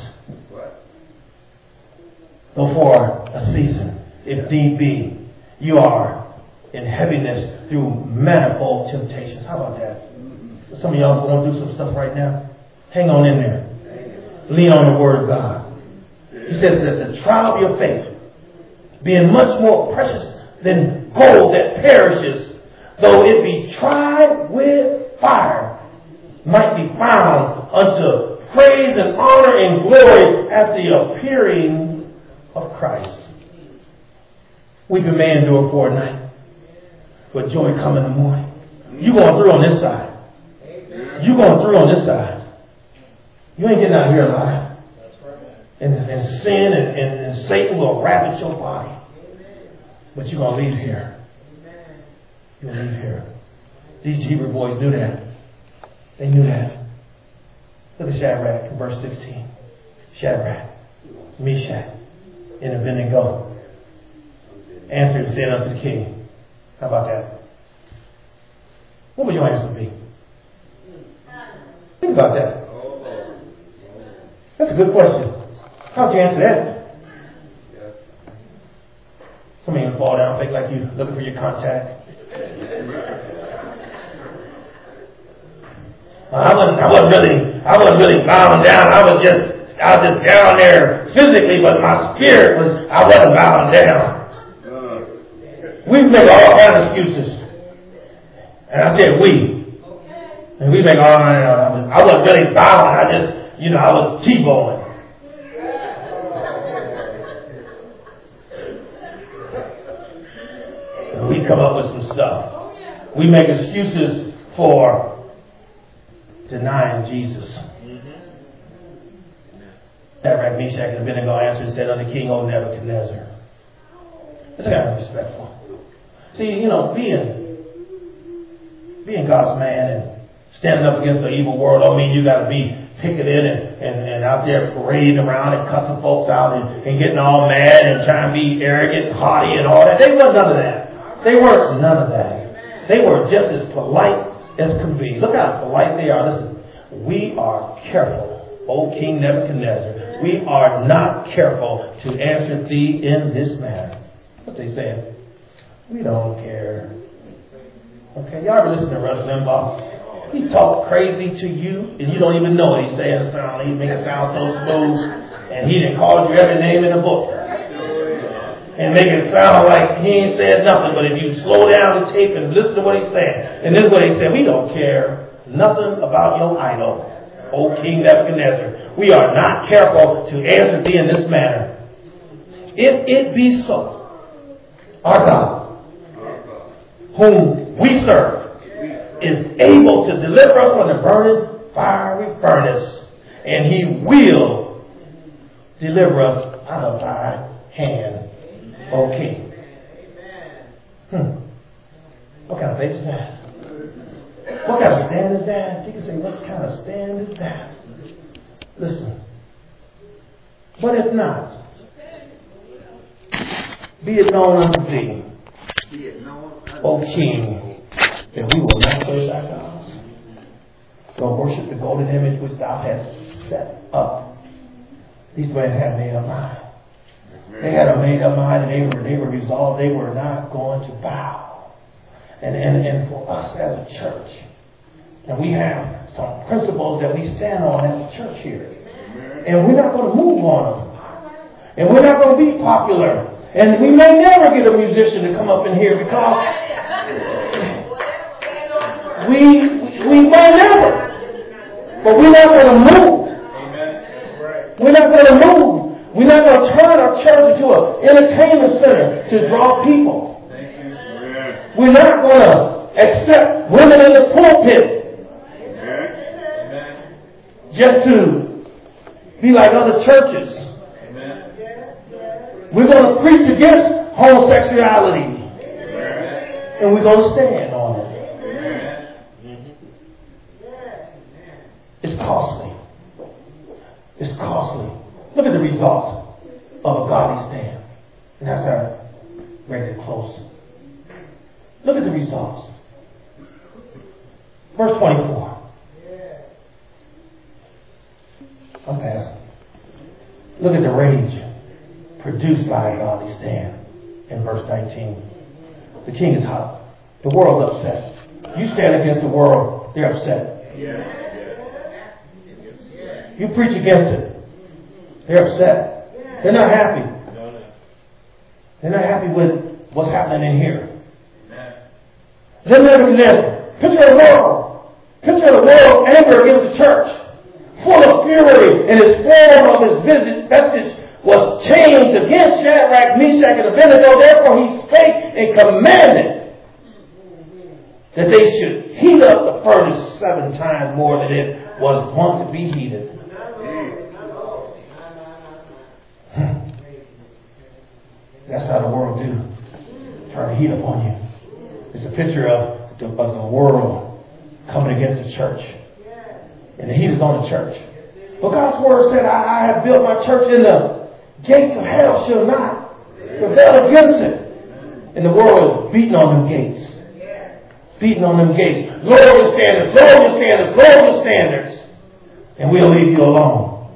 Though for a season, if need be, you are in heaviness through manifold temptations. How about that? Some of y'all going through some stuff right now. Hang on in there. Lean on the Word of God. He says that the trial of your faith, being much more precious than gold that perishes, though it be tried with fire, might be found unto praise and honor and glory at the appearing of Christ. Weeping may endure for a night, but joy come in the morning. You going through on this side. You going through on this side. You ain't getting out of here alive. And sin and Satan will ravage your body. But you're going to leave here. You'll leave here. These Hebrew boys knew that. They knew that. Look at Shadrach in verse 16. Shadrach, Meshach, and Abednego answered and said unto the king. How about that? What would your answer be? Think about that. That's a good question. How'd you answer that? Some of you fall down, think like you're looking for your contact. I wasn't really bowing down. I was just down there physically, but my spirit I wasn't bowing down. We make all kinds of excuses. And I said we. And we make all kinds of, I wasn't really bowing. I was T-bowing. And we come up with some stuff. We make excuses for denying Jesus. Shadrach, Meshach, and Abednego answered and said unto King Nebuchadnezzar. It's kind of respectful. See, being God's man and standing up against the evil world don't mean you got to be picketed and out there parading around and cussing folks out and getting all mad and trying to be arrogant and haughty and all that. They weren't none of that. They weren't none of that. They were just as polite as could be. Look how polite they are. Listen, we are careful, O King Nebuchadnezzar. We are not careful to answer thee in this manner. What they saying? We don't care. Okay, y'all ever listen to Rush Limbaugh? He talk crazy to you, and you don't even know what he's saying. He make it sound so smooth, and he done called you every name in the book, and make it sound like he ain't said nothing. But if you slow down the tape and listen to what he's saying, and this is what he said: we don't care nothing about your idol, O King Nebuchadnezzar. We are not careful to answer thee in this manner. If it be so, our God, whom we serve, is able to deliver us from the burning fiery furnace, and he will deliver us out of thy hand, O King. What kind of faith is that? What kind of stand is that? You can say, what kind of stand is that? Listen. But if not, be it known unto thee, O King, that we will not serve thy gods, nor worship the golden image which thou hast set up. These men had made up mind. They had a made up mind, and they were resolved. They were not going to bow. And for us as a church, and we have some principles that we stand on as a church here, and we're not going to move on them, and we're not going to be popular, and we may never get a musician to come up in here because we might never, but we're not going to move. We're not going to move. We're not going to turn our church into an entertainment center to draw people. We're not going to accept women in the pulpit just to be like other churches. We're going to preach against homosexuality, and we're going to stand on it. It's costly. It's costly. Look at the results of a godly stand. And that's our ready to close. Look at the results. Verse 24. I'm past. Look at the rage produced by a godly stand in verse 19. The king is hot. The world's upset. You stand against the world, they're upset. You preach against it, they're upset. They're not happy. They're not happy with what's happening in here. Then Nebuchadnezzar, picture the world. Picture the world's anger against the church. Full of fury, and his form of his message was changed against Shadrach, Meshach, and Abednego. Therefore he spake and commanded that they should heat up the furnace 7 times more than it was wont to be heated. That's how the world do. Try to heat up on you. It's a picture of the world coming against the church. And the heat is on the church. But God's word said, I have built my church, and the gates of hell shall not prevail against it. And the world is beating on them gates. beating on them gates. Lower your standards, lower your standards, lower your standards. And we'll leave you alone.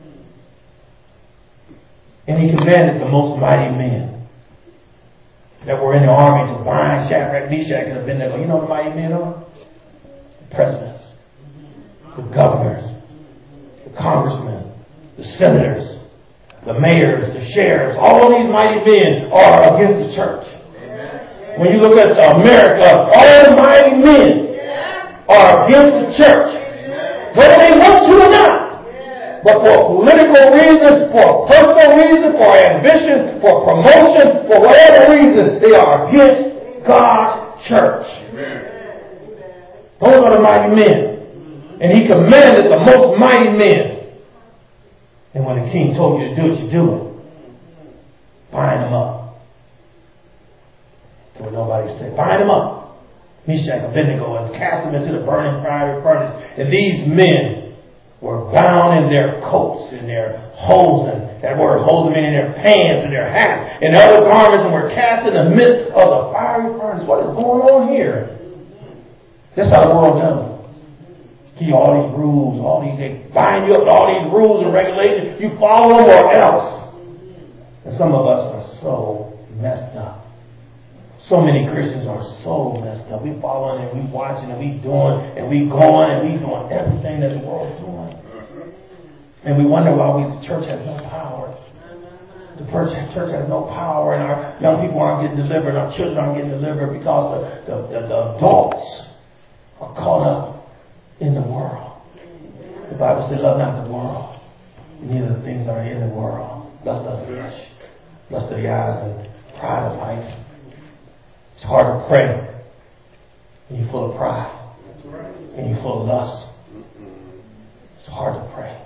And he commanded the most mighty men that were in the army to bind Shadrach, Meshach, and Abednego. You know what the mighty men are? The presidents, the governors, the congressmen, the senators, the mayors, the sheriffs. All of these mighty men are against the church. When you look at America, all the mighty men are against the church. Whether they want to or not. But for political reasons, for personal reasons, for ambition, for promotion, for whatever reason, they are against God's church. Those are the mighty men. And he commanded the most mighty men. And when the king told you to do it, you do it. Bind them up. So nobody said, bind them up. Meshach, Abednego, and cast them into the burning fiery furnace. And these men were bound in their coats, in their hosen. That word hosen meaning their pants and their hats and other garments, and were cast in the midst of the fiery furnace. What is going on here? That's how the world does it. Give you all these rules, they bind you up with all these rules and regulations. You follow them or else. And some of us are so messed up. So many Christians are so messed up. We following and we watching and we doing and we going and we doing everything that the world's doing. And we wonder why the church has no power. The church has no power, and our young people aren't getting delivered, our children aren't getting delivered because the adults are caught up in the world. The Bible says, love not the world, neither the things that are in the world. Lust of the flesh, lust of the eyes, and pride of life. It's hard to pray when you're full of pride and you're full of lust. It's hard to pray.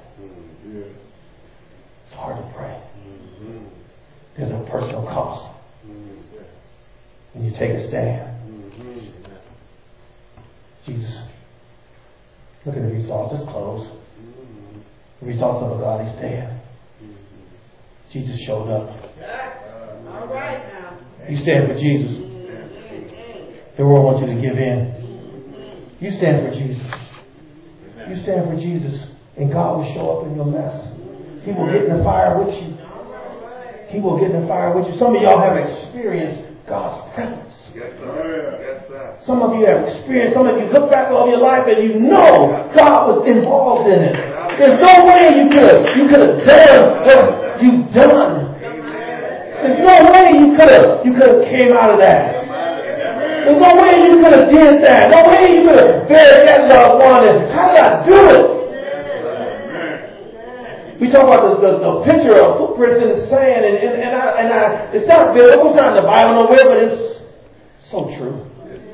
It's hard to pray. There's a personal cost when you take a stand. Jesus, look at the results. Just close. The results of a godly stand. Jesus showed up. All right now. You stand for Jesus. The world wants you to give in. You stand for Jesus. You stand for Jesus, and God will show up in your mess. He will get in the fire with you. He will get in the fire with you. Some of y'all have experienced God's presence. Yes, sir. Yes, sir. Some of you have experienced. Some of you look back over your life and you know God was involved in it. There's no way you could have done what you've done. There's no way you could have came out of that. There's no way you could have did that. No way you could have buried that loved one. And how did I do it? We talk about the picture of footprints in the sand, and it's not biblical, it's not in the Bible nowhere, but it's so true.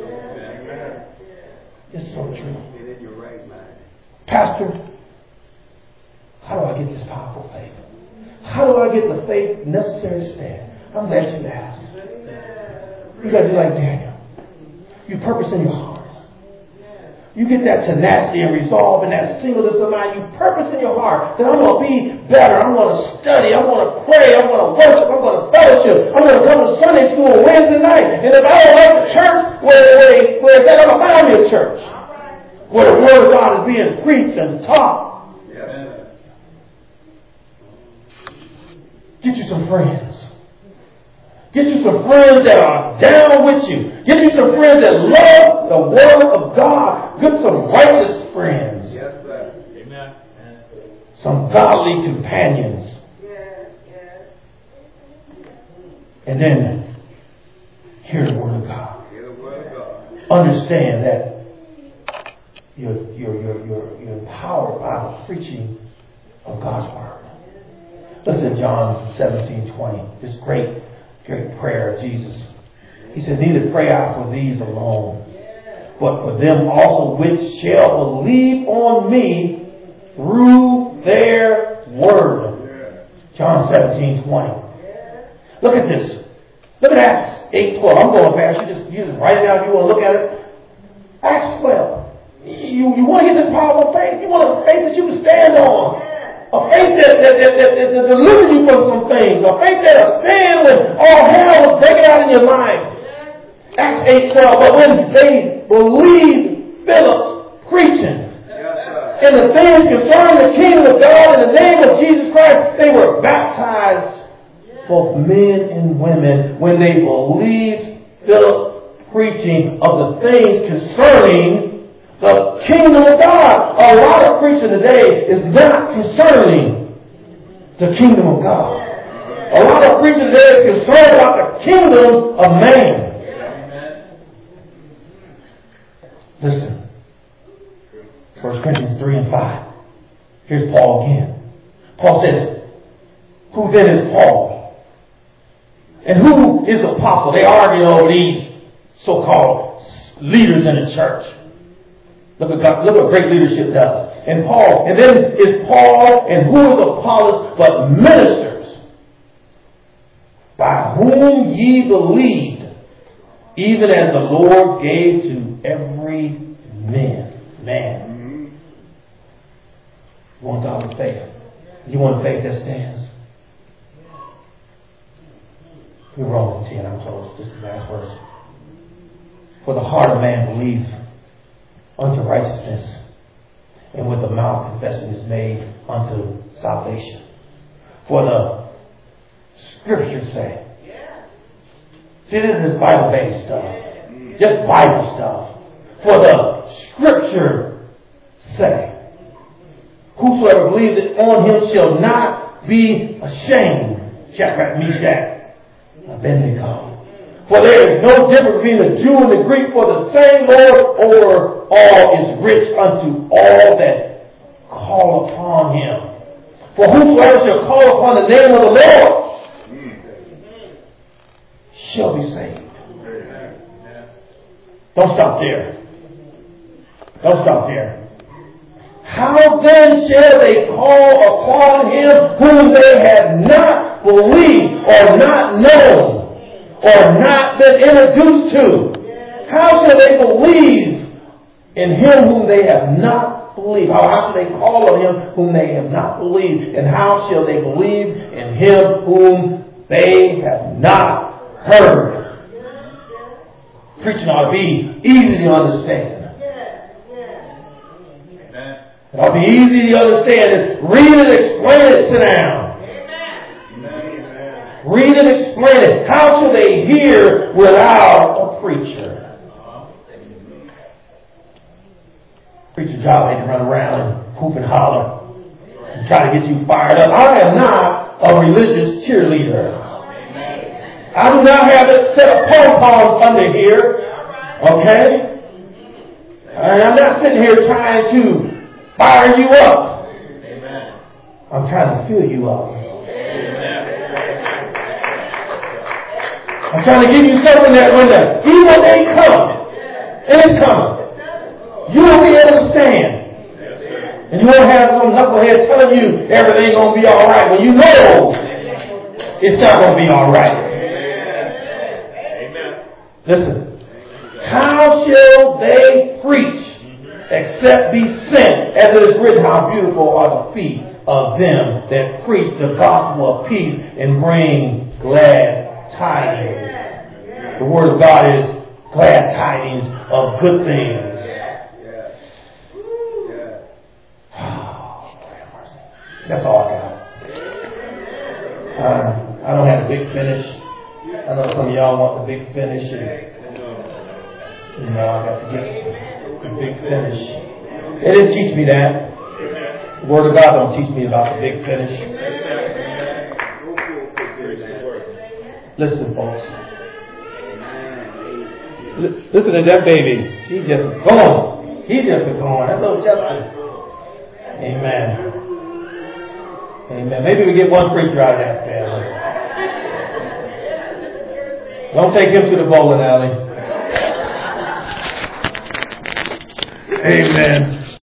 It's so true. Pastor, how do I get this powerful faith? How do I get the faith necessary to stand? I'm glad you asked. You got to do like Daniel. You purpose in your heart. You get that tenacity and resolve and that singleness of mind. You purpose in your heart that I'm going to be better. I'm going to study. I'm going to pray. I'm going to worship. I'm going to fellowship. I'm going to come to Sunday school on Wednesday night. And if I don't like the church, where is that? I'm going to find me a church where the Word of God is being preached and taught. Get you some friends. Get you some friends that are down with you. Get you some friends that love the Word of God. Get some righteous friends. Yes, sir. Amen. Some godly companions. And then hear the Word of God. Hear the Word of God. Understand that you're empowered by the preaching of God's Word. Listen to John 17:20. This great prayer of Jesus. He said, neither pray I for these alone, but for them also which shall believe on me through their word. John 17:20. Look at this. Look at Acts 8:12. I'm going fast. You just write it down if you want to look at it. Acts 12. You want to get this powerful faith? You want a faith that you can stand on? A faith that delivers you from some things. A faith that'll stand when all hell is breaking out in your life. Acts 8:12. But when they believed Philip's preaching and the things concerning the kingdom of God in the name of Jesus Christ, they were baptized, both men and women, when they believed Philip's preaching of the things concerning the kingdom of God. A lot of preaching today is not concerning the kingdom of God. A lot of preaching today is concerned about the kingdom of man. Listen. 1 Corinthians 3 and 5. Here's Paul again. Paul says, who then is Paul? And who is the apostle? They argue over these so-called leaders in the church. Look what great leadership does. And then is Paul, and who is Apollos but ministers, by whom ye believed, even as the Lord gave to every man. You want godly faith? You want faith that stands? We're Romans 10, I'm close. This is the last verse. For the heart of man believeth unto righteousness, and with the mouth confession is made unto salvation. For the scriptures say. See, this is Bible-based stuff. Just Bible stuff. For the scripture say, whosoever believes it on him shall not be ashamed. Shadrach, Meshach, Abednego. For there is no difference between the Jew and the Greek, for the same Lord over all is rich unto all that call upon him. For whosoever shall call upon the name of the Lord shall be saved. Don't stop there. Don't stop there. How then shall they call upon him whom they have not believed or not known or not been introduced to? How shall they believe in him whom they have not believed? How shall they call on him whom they have not believed? And how shall they believe in him whom they have not heard? Preaching ought to be easy to understand. It ought to be easy to understand it. Read it, explain it, sit down. Amen. Read it, explain it. How shall they hear without a preacher? Preacher's job ain't to run around and hoop and holler and try to get you fired up. I am not a religious cheerleader. I do not have a set of pom-poms under here. Okay? And I'm not sitting here trying to fire you up. Amen. I'm trying to fill you up. Amen. I'm trying to give you something that when the evil day comes, and it's coming, you will be able to stand. And you won't have some knucklehead telling you everything's going to be all right when you know it's not going to be all right. Amen. Listen. How shall they preach except be sent? As it is written, how beautiful are the feet of them that preach the gospel of peace and bring glad tidings. The word of God is glad tidings of good things. That's all I got. I don't have a big finish. I know some of y'all want the big finish. And, I got to get the big finish. They didn't teach me that. The Word of God don't teach me about the big finish. Listen, folks. Listen to that baby. He's just going. He's just going. That's little Justin. Amen. Amen. Maybe we get one preacher out of that family. Don't take him to the bowling alley. Amen.